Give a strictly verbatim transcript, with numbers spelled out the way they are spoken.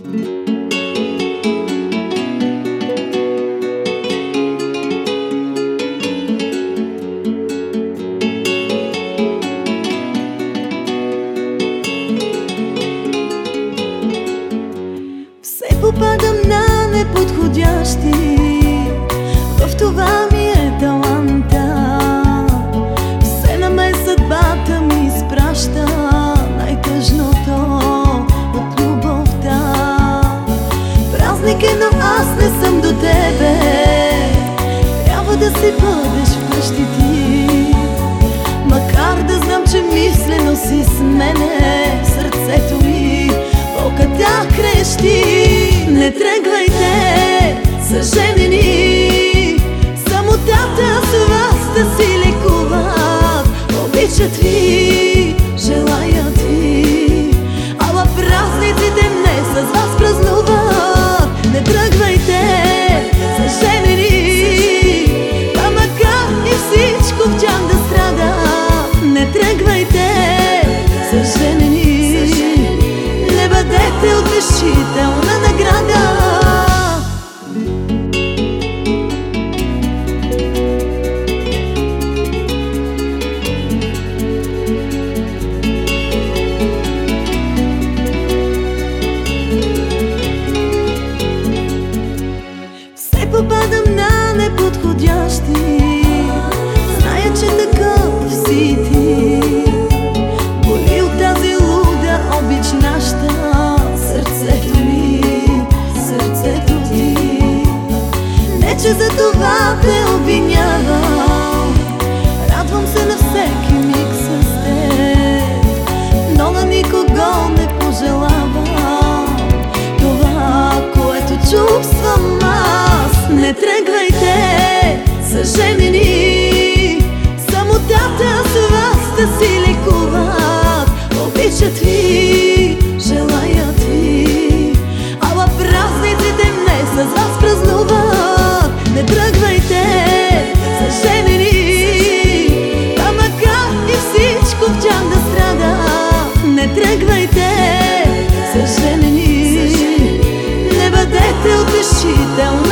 Все попадам на неподходящи, в това ми е таланта. Все на мен съдбата ми изпраща най-тъжното от любовта. Празник е, но аз не съм до тебе, трябва да си бъдеш вкъщи ти. Макар да знам, че мислено си с мене, сърцето ми вълката крещи. Не тръгвайте, съженени, самотата с вас да си лекуват. Обичат ви, желаят ви, ала празниците не с вас празнуват. Не тръгвайте, съженени, па макар и всичко в тях да страда. Не тръгвайте, съженени, не бъдете утешителна награда. Все попадам на неподходящи, зная, че такъв си ти. Боли от тази луда обич нашата, сърцето ми, сърцето ти. Не, че за това те обвинявам, радвам се на всеки миг с теб, но на никого не пожелавам това, което чувствам аз. Не тръгвайте, съженени, самотата с вас да си лекуват. Обичат ви, желаят ви, ала празниците не с вас празнуват. Не тръгвайте, съженени, а макар и всичко в тях да страда. Не тръгвайте, съженени, не бъдете утешителни